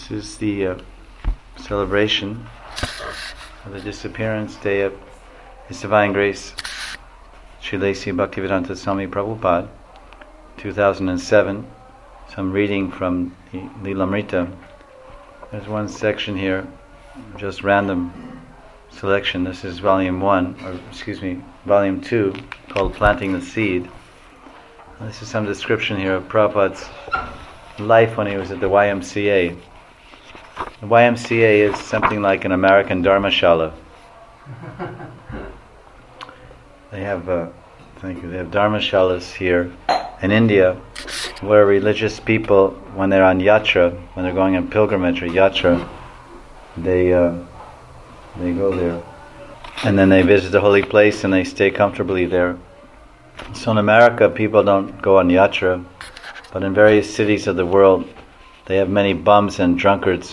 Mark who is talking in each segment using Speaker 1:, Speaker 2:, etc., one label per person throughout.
Speaker 1: This is the celebration of the disappearance day of His Divine Grace Srila A.C. Bhaktivedanta Swami Prabhupada, 2007. So I'm reading from the Lilamrita. There's one section here, just random selection. This is volume 2, called Planting the Seed. This is some description here of Prabhupada's life when he was at the YMCA. The YMCA is something like an American Dharmashala. They have, they have Dharmashalas here in India, where religious people, when they're on yatra, when they're going on pilgrimage or yatra, they go there, and then they visit the holy place and they stay comfortably there. So in America, people don't go on yatra, but in various cities of the world, they have many bums and drunkards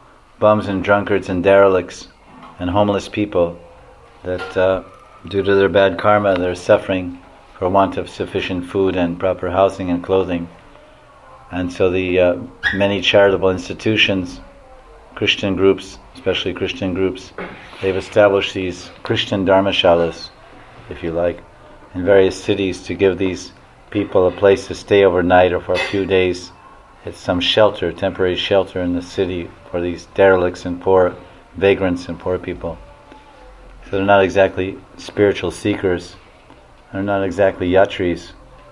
Speaker 1: and derelicts and homeless people that, due to their bad karma, they're suffering for want of sufficient food and proper housing and clothing. And so the many charitable institutions, Christian groups, especially Christian groups, they've established these Christian dharmashalas, if you like, in various cities to give these people a place to stay overnight or for a few days. It's some shelter, temporary shelter in the city for these derelicts and poor vagrants and poor people. So they're not exactly spiritual seekers. They're not exactly yatris.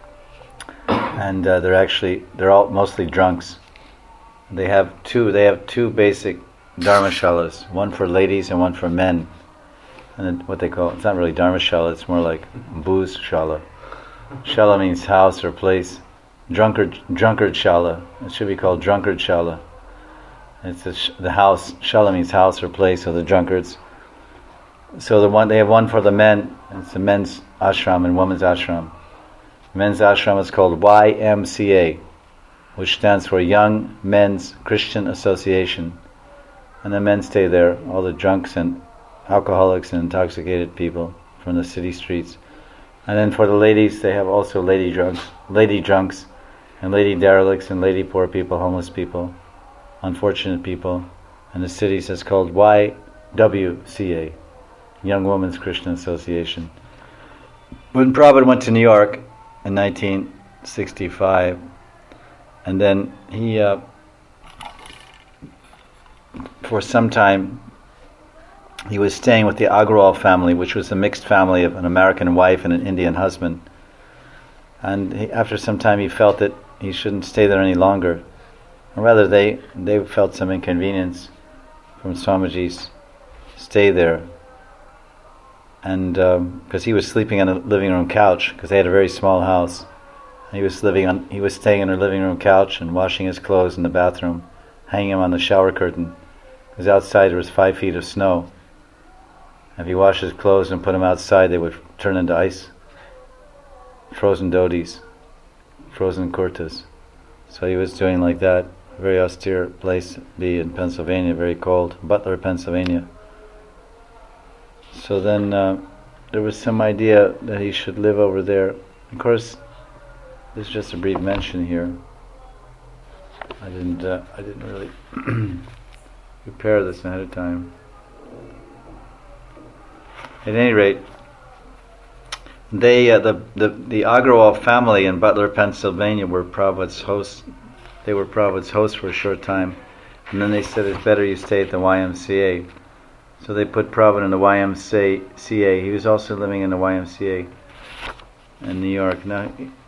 Speaker 1: And they're all mostly drunks. They have two basic dharmashalas, one for ladies and one for men. And what they call, it's not really dharmashala, it's more like booze shala. Shala means house or place. Drunkard shala. It should be called drunkard shala. It's the house. Shala means house or place of the drunkards. So they have one for the men. It's the men's ashram and women's ashram. The men's ashram is called YMCA, which stands for Young Men's Christian Association. And the men stay there, all the drunks and alcoholics and intoxicated people from the city streets. And then for the ladies, they have also lady drunks, and lady derelicts, and lady poor people, homeless people, unfortunate people. And the cities is called YWCA, Young Women's Christian Association. When Prabhupada went to New York in 1965, and then he, for some time, he was staying with the Agrawal family, which was a mixed family of an American wife and an Indian husband. And after some time he felt that he shouldn't stay there any longer. Or rather, they felt some inconvenience from Swamiji's stay there. And because he was sleeping on a living room couch, because they had a very small house. And he was staying on a living room couch and washing his clothes in the bathroom, hanging them on the shower curtain, because outside there was 5 feet of snow. If he washed his clothes and put them outside, they would turn into ice. Frozen dhotis, frozen kurtas. So he was doing like that. A very austere place to be in Pennsylvania, very cold. Butler, Pennsylvania. So then there was some idea that he should live over there. Of course, this is just a brief mention here. I didn't really prepare this ahead of time. At any rate, they the Agrawal family in Butler, Pennsylvania were Prabhupada's hosts. They were Prabhupada's hosts for a short time, and then they said it's better you stay at the YMCA. So they put Prabhupada in the YMCA. He was also living in the YMCA in New York. Now,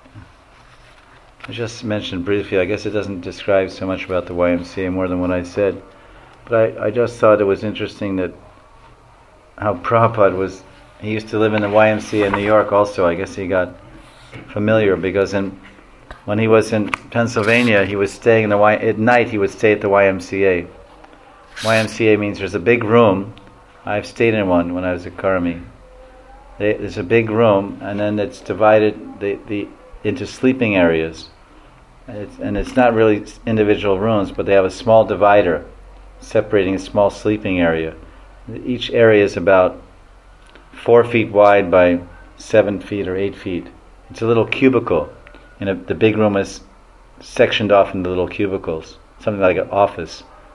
Speaker 1: I just mentioned briefly. I guess it doesn't describe so much about the YMCA more than what I said, but I just thought it was interesting that how Prabhupada he used to live in the YMCA in New York also. I guess he got familiar because when he was in Pennsylvania, he was staying at night he would stay at the YMCA. YMCA means there's a big room. I've stayed in one when I was at Karami. There's a big room, and then it's divided into sleeping areas. And it's not really individual rooms, but they have a small divider separating a small sleeping area. Each area is about 4 feet wide by 7 feet or 8 feet. It's a little cubicle. The big room is sectioned off into little cubicles, something like an office.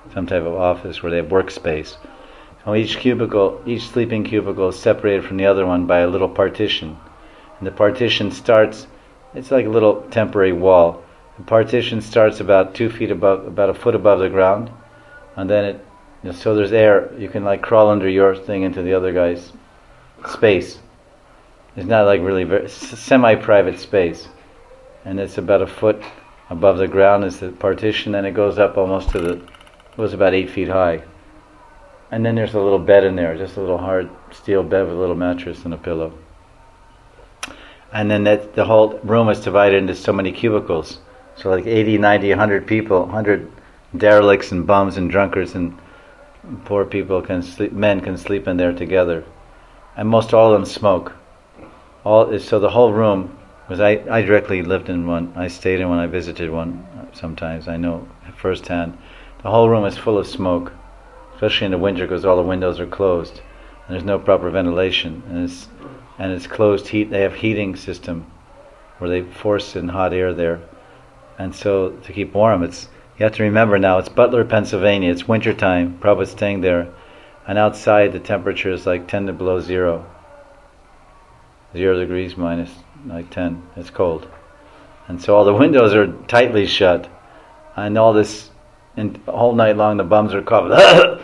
Speaker 1: some type of office where they have workspace. So each sleeping cubicle is separated from the other one by a little partition. And the partition starts, it's like a little temporary wall. The partition starts about 2 feet above, about a foot above the ground, and then so there's air. You can like crawl under your thing into the other guy's space. It's not like really semi-private space, and it's about a foot above the ground is the partition, and it goes up almost it was about 8 feet high. And then there's a little bed in there, just a little hard steel bed with a little mattress and a pillow. And then the whole room is divided into so many cubicles. So like 80, 90, 100 people, 100 derelicts and bums and drunkards and poor people men can sleep in there together. And most all of them smoke. So the whole room I directly lived in one. I stayed in one. I visited one sometimes. I know firsthand. The whole room is full of smoke, especially in the winter because all the windows are closed and there's no proper ventilation. And it's closed heat. They have heating system where they force in hot air there, and so to keep warm, you have to remember now it's Butler, Pennsylvania. It's winter time. Prabhupada's staying there, and outside the temperature is like 10 to below 0 degrees minus like 10. It's cold, and so all the windows are tightly shut, and all this, and all night long the bums are coughing.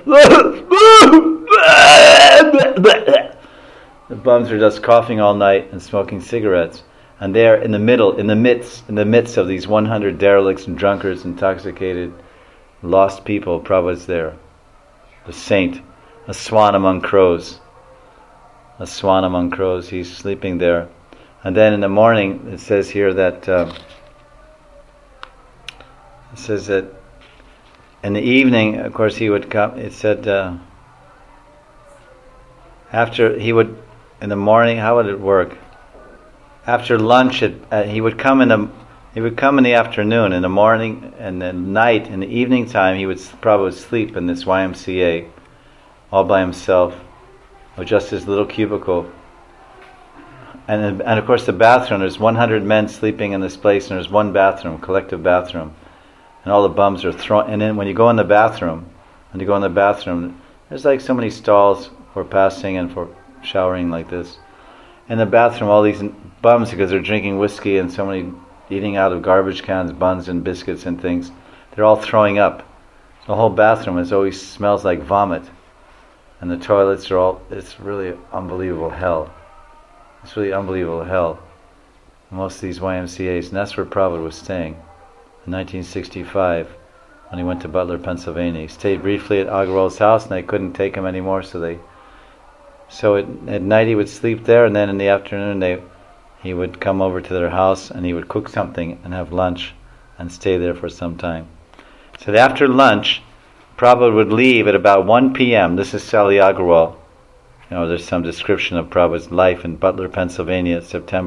Speaker 1: The bums are just coughing all night and smoking cigarettes, and there in the midst of these 100 derelicts and drunkards, intoxicated, lost people, Prabhupada's there, the saint, a swan among crows. A swan among crows. He's sleeping there. And then in the morning, it says here that in the evening, of course, he would come. It said after he would in the morning. How would it work? After lunch, he would come in the afternoon. In the morning and then night, in the evening time, he would probably sleep in this YMCA, all by himself, with just his little cubicle. And of course the bathroom, there's 100 men sleeping in this place, and there's one bathroom, collective bathroom, and all the bums are thrown. And then when you go in the bathroom, there's like so many stalls for passing and for showering like this. In the bathroom, all these bums, because they're drinking whiskey and so many eating out of garbage cans, buns and biscuits and things, they're all throwing up. The whole bathroom always smells like vomit, and the toilets it's really unbelievable hell. It's really unbelievable hell. Most of these YMCAs, and that's where Prabhupada was staying in 1965 when he went to Butler, Pennsylvania. He stayed briefly at Agarwal's house, and they couldn't take him anymore, so at night he would sleep there, and then in the afternoon he would come over to their house and he would cook something and have lunch and stay there for some time. So after lunch, Prabhupada would leave at about 1 p.m. This is Sally Agarwal. There's some description of Prabhupada's life in Butler, Pennsylvania,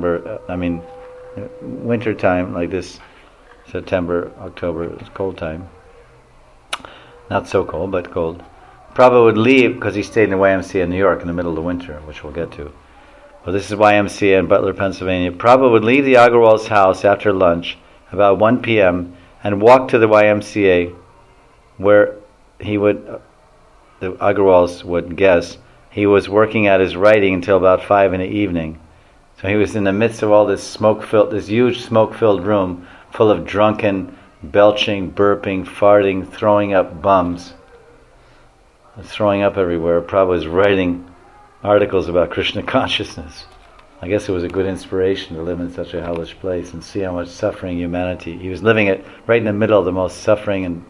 Speaker 1: winter time, like this, September, October, it's cold time. Not so cold, but cold. Prabhupada would leave because he stayed in the YMCA in New York in the middle of the winter, which we'll get to. Well, this is YMCA in Butler, Pennsylvania. Prabhupada would leave the Agarwal's house after lunch, about 1 p.m., and walk to the YMCA, where the Agarwals would guess, he was working at his writing until about 5 in the evening. So he was in the midst of all this huge smoke-filled room full of drunken, belching, burping, farting, throwing up bums. Throwing up everywhere. Prabhupada was writing articles about Krishna consciousness. I guess it was a good inspiration to live in such a hellish place and see how much suffering humanity. He was living it right in the middle of the most suffering and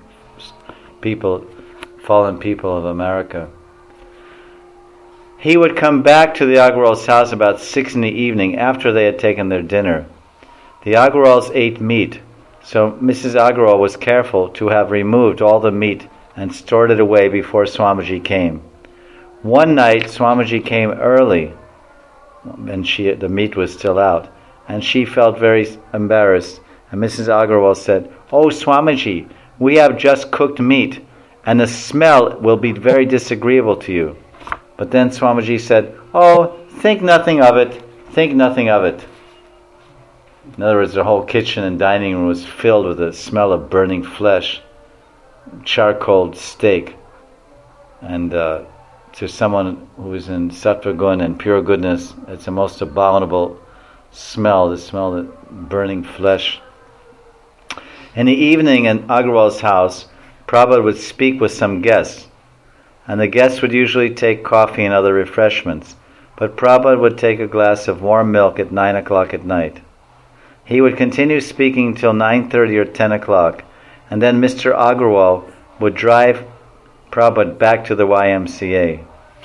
Speaker 1: fallen people of America. He would come back to the Agarwal's house about 6 in the evening after they had taken their dinner. The Agarwals ate meat, so Mrs. Agarwal was careful to have removed all the meat and stored it away before Swamiji came. One night Swamiji came early, and the meat was still out, and she felt very embarrassed. And Mrs. Agarwal said, "Oh, Swamiji, we have just cooked meat, and the smell will be very disagreeable to you." But then Swamiji said, "Oh, think nothing of it, think nothing of it." In other words, the whole kitchen and dining room was filled with the smell of burning flesh. charcoal steak, and to someone who is in sattva gun and pure goodness, it's the most abominable smell, the smell of burning flesh. In the evening in Agarwal's house, Prabhupada would speak with some guests, and the guests would usually take coffee and other refreshments, but Prabhupada would take a glass of warm milk at 9 o'clock at night. He would continue speaking till 9:30 or 10 o'clock, and then Mr. Agarwal would drive Prabhupada back to the YMCA.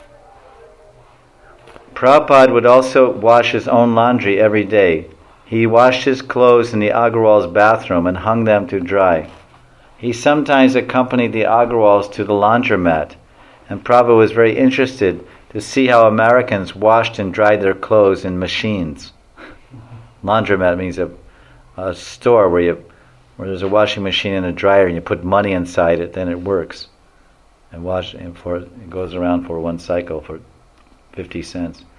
Speaker 1: Prabhupada would also wash his own laundry every day. He washed his clothes in the Agarwal's bathroom and hung them to dry. He sometimes accompanied the Agarwals to the laundromat, and Prabhupada was very interested to see how Americans washed and dried their clothes in machines. Laundromat means a store where there's a washing machine and a dryer, and you put money inside it, then it works. And it goes around for one cycle for 50 cents.